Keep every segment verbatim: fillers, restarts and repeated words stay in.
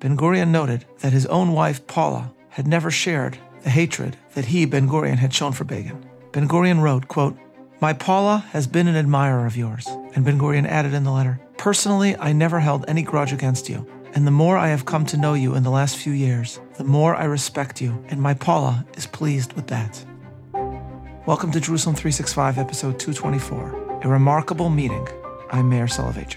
Ben-Gurion noted that his own wife, Paula, had never shared the hatred that he, Ben-Gurion, had shown for Begin. Ben-Gurion wrote, quote, "My Paula has been an admirer of yours." And Ben-Gurion added in the letter, "Personally, I never held any grudge against you. And the more I have come to know you in the last few years, the more I respect you, and my Paula is pleased with that." Welcome to Jerusalem three sixty-five, episode two twenty-four, A Remarkable Meeting. I'm Meir Soloveichik.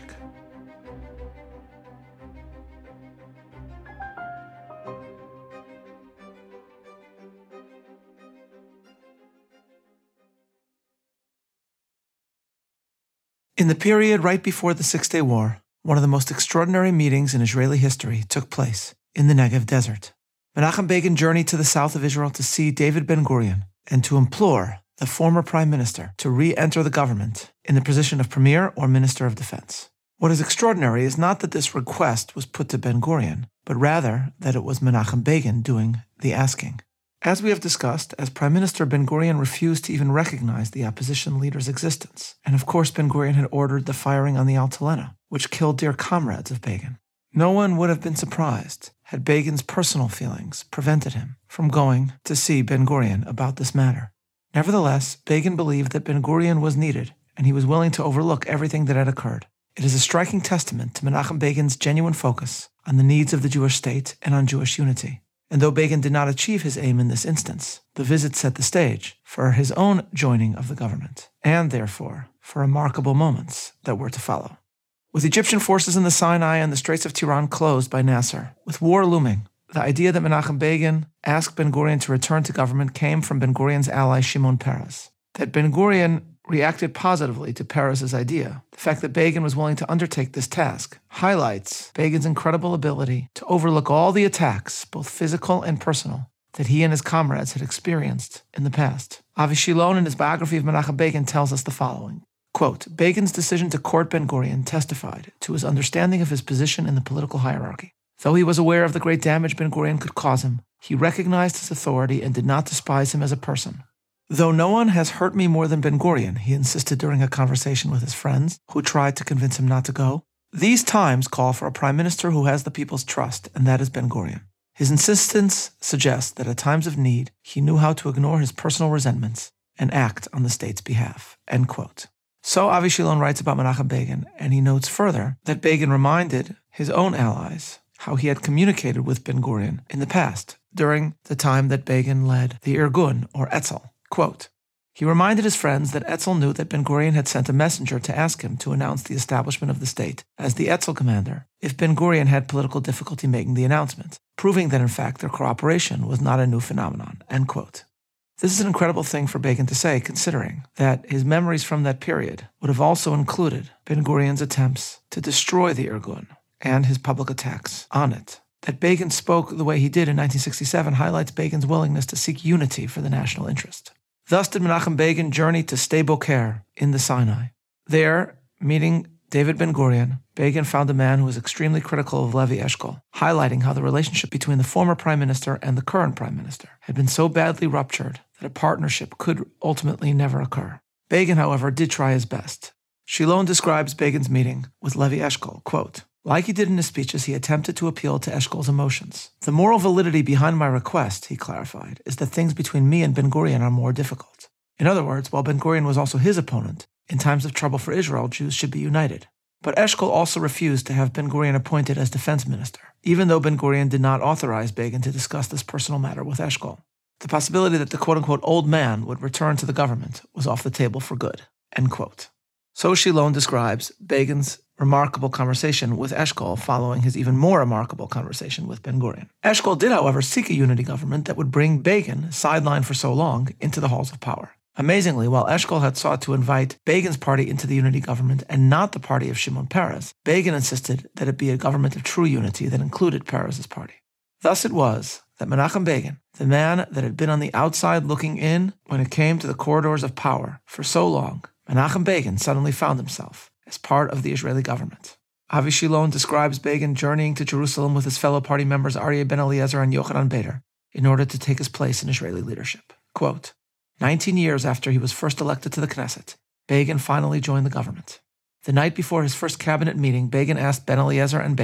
In the period right before the Six-Day War, one of the most extraordinary meetings in Israeli history took place in the Negev desert. Menachem Begin journeyed to the south of Israel to see David Ben-Gurion and to implore the former prime minister to re-enter the government in the position of premier or minister of defense. What is extraordinary is not that this request was put to Ben-Gurion, but rather that it was Menachem Begin doing the asking. As we have discussed, as Prime Minister, Ben-Gurion refused to even recognize the opposition leader's existence. And of course, Ben-Gurion had ordered the firing on the Altalena, which killed dear comrades of Begin. No one would have been surprised had Begin's personal feelings prevented him from going to see Ben-Gurion about this matter. Nevertheless, Begin believed that Ben-Gurion was needed, and he was willing to overlook everything that had occurred. It is a striking testament to Menachem Begin's genuine focus on the needs of the Jewish state and on Jewish unity. And though Begin did not achieve his aim in this instance, the visit set the stage for his own joining of the government, and therefore for remarkable moments that were to follow. With Egyptian forces in the Sinai and the Straits of Tiran closed by Nasser, with war looming, the idea that Menachem Begin asked Ben-Gurion to return to government came from Ben-Gurion's ally Shimon Peres. That Ben-Gurion reacted positively to Peres' idea, the fact that Begin was willing to undertake this task, highlights Begin's incredible ability to overlook all the attacks, both physical and personal, that he and his comrades had experienced in the past. Avi Shilon, in his biography of Menachem Begin, tells us the following. Quote, "Begin's decision to court Ben-Gurion testified to his understanding of his position in the political hierarchy. Though he was aware of the great damage Ben-Gurion could cause him, he recognized his authority and did not despise him as a person. Though no one has hurt me more than Ben-Gurion," he insisted during a conversation with his friends who tried to convince him not to go, "these times call for a prime minister who has the people's trust, and that is Ben-Gurion. His insistence suggests that at times of need, he knew how to ignore his personal resentments and act on the state's behalf." End quote. So Avi Shilon writes about Menachem Begin, and he notes further that Begin reminded his own allies how he had communicated with Ben-Gurion in the past, during the time that Begin led the Irgun, or Etzel. Quote, he reminded his friends that Etzel knew that Ben-Gurion had sent a messenger to ask him to announce the establishment of the state as the Etzel commander if Ben-Gurion had political difficulty making the announcement, proving that in fact their cooperation was not a new phenomenon. End quote. This is an incredible thing for Begin to say, considering that his memories from that period would have also included Ben-Gurion's attempts to destroy the Irgun and his public attacks on it. That Begin spoke the way he did in nineteen sixty-seven highlights Begin's willingness to seek unity for the national interest. Thus did Menachem Begin journey to Sde Boker in the Sinai. There, meeting David Ben-Gurion, Begin found a man who was extremely critical of Levi Eshkol, highlighting how the relationship between the former prime minister and the current prime minister had been so badly ruptured that a partnership could ultimately never occur. Begin, however, did try his best. Shilon describes Begin's meeting with Levi Eshkol, quote, "Like he did in his speeches, he attempted to appeal to Eshkol's emotions. The moral validity behind my request," he clarified, "is that things between me and Ben-Gurion are more difficult. In other words, while Ben-Gurion was also his opponent, in times of trouble for Israel, Jews should be united." But Eshkol also refused to have Ben-Gurion appointed as defense minister, even though Ben-Gurion did not authorize Begin to discuss this personal matter with Eshkol. The possibility that the quote-unquote old man would return to the government was off the table for good. End quote. So Shilon describes Begin's remarkable conversation with Eshkol following his even more remarkable conversation with Ben-Gurion. Eshkol did, however, seek a unity government that would bring Begin, sidelined for so long, into the halls of power. Amazingly, while Eshkol had sought to invite Begin's party into the unity government and not the party of Shimon Peres, Begin insisted that it be a government of true unity that included Peres' party. Thus it was that Menachem Begin, the man that had been on the outside looking in when it came to the corridors of power for so long, Menachem Begin suddenly found himself as part of the Israeli government. Avi Shilon describes Begin journeying to Jerusalem with his fellow party members Aryeh Ben Eliezer and Yochanan Beder in order to take his place in Israeli leadership. Quote, Nineteen years after he was first elected to the Knesset, Begin finally joined the government. The night before his first cabinet meeting, Begin asked Ben Eliezer and Beder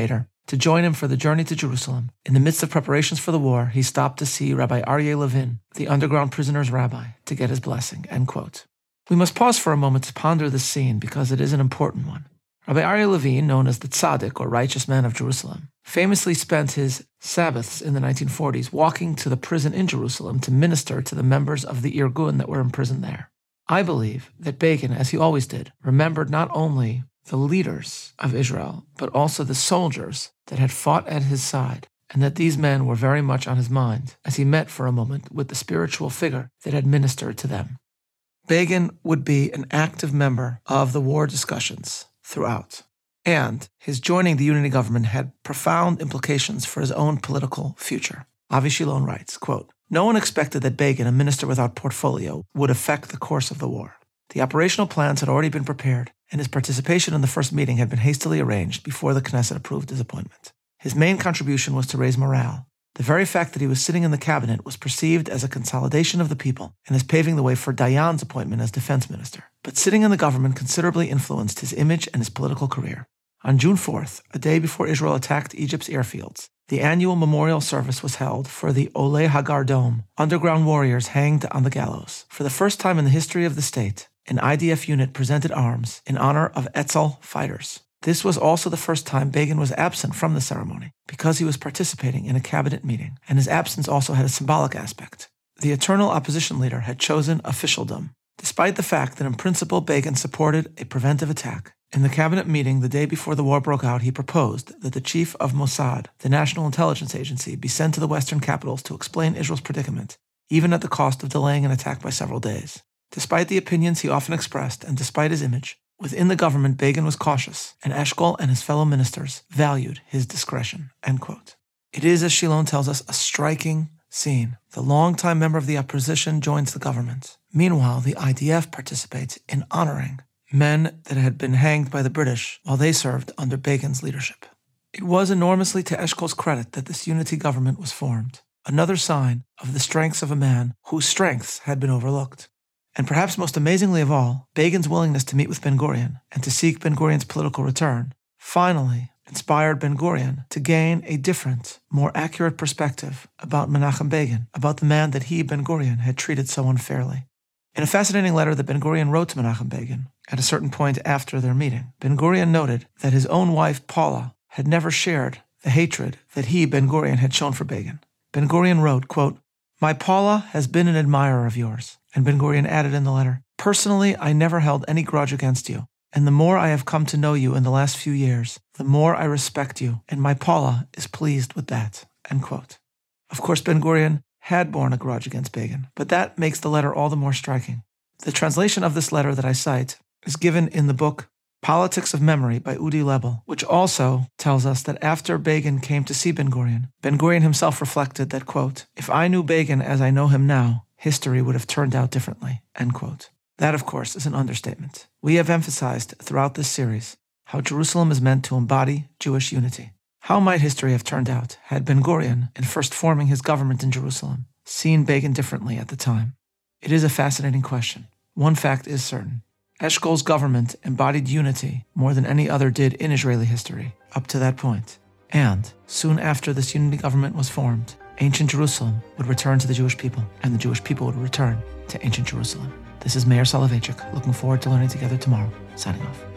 to join him for the journey to Jerusalem. In the midst of preparations for the war, he stopped to see Rabbi Aryeh Levin, the underground prisoner's rabbi, to get his blessing, end quote. We must pause for a moment to ponder this scene because it is an important one. Rabbi Aryeh Levin, known as the Tzaddik, or righteous man of Jerusalem, famously spent his Sabbaths in the nineteen forties walking to the prison in Jerusalem to minister to the members of the Irgun that were imprisoned there. I believe that Begin, as he always did, remembered not only the leaders of Israel, but also the soldiers that had fought at his side, and that these men were very much on his mind as he met for a moment with the spiritual figure that had ministered to them. Begin would be an active member of the war discussions throughout, and his joining the unity government had profound implications for his own political future. Avi Shilon writes, quote, "No one expected that Begin, a minister without portfolio, would affect the course of the war. The operational plans had already been prepared, and his participation in the first meeting had been hastily arranged before the Knesset approved his appointment. His main contribution was to raise morale. The very fact that he was sitting in the cabinet was perceived as a consolidation of the people and as paving the way for Dayan's appointment as defense minister. But sitting in the government considerably influenced his image and his political career. On June fourth, a day before Israel attacked Egypt's airfields, the annual memorial service was held for the Olei Hagar Dome, underground warriors hanged on the gallows. For the first time in the history of the state, an I D F unit presented arms in honor of Etzel fighters. This was also the first time Begin was absent from the ceremony, because he was participating in a cabinet meeting, and his absence also had a symbolic aspect. The eternal opposition leader had chosen officialdom. Despite the fact that in principle Begin supported a preventive attack, in the cabinet meeting the day before the war broke out, he proposed that the chief of Mossad, the National Intelligence Agency, be sent to the western capitals to explain Israel's predicament, even at the cost of delaying an attack by several days. Despite the opinions he often expressed, and despite his image, within the government Begin was cautious, and Eshkol and his fellow ministers valued his discretion, end quote. It is, as Shilon tells us, a striking scene. The longtime member of the opposition joins the government. Meanwhile, the I D F participates in honoring men that had been hanged by the British while they served under Begin's leadership. It was enormously to Eshkol's credit that this unity government was formed, another sign of the strengths of a man whose strengths had been overlooked. And perhaps most amazingly of all, Begin's willingness to meet with Ben-Gurion and to seek Ben-Gurion's political return finally inspired Ben-Gurion to gain a different, more accurate perspective about Menachem Begin, about the man that he, Ben-Gurion, had treated so unfairly. In a fascinating letter that Ben-Gurion wrote to Menachem Begin, at a certain point after their meeting, Ben-Gurion noted that his own wife, Paula, had never shared the hatred that he, Ben-Gurion, had shown for Begin. Ben-Gurion wrote, quote, "My Paula has been an admirer of yours." And Ben-Gurion added in the letter, "Personally, I never held any grudge against you, and the more I have come to know you in the last few years, the more I respect you, and my Paula is pleased with that," end quote. Of course, Ben-Gurion had borne a grudge against Begin, but that makes the letter all the more striking. The translation of this letter that I cite is given in the book Politics of Memory by Udi Lebel, which also tells us that after Begin came to see Ben-Gurion, Ben-Gurion himself reflected that, quote, "If I knew Begin as I know him now, history would have turned out differently," end quote. That, of course, is an understatement. We have emphasized throughout this series how Jerusalem is meant to embody Jewish unity. How might history have turned out had Ben-Gurion, in first forming his government in Jerusalem, seen Begin differently at the time? It is a fascinating question. One fact is certain. Eshkol's government embodied unity more than any other did in Israeli history up to that point. And soon after this unity government was formed, ancient Jerusalem would return to the Jewish people, and the Jewish people would return to ancient Jerusalem. This is Meir Soloveichik, looking forward to learning together tomorrow. Signing off.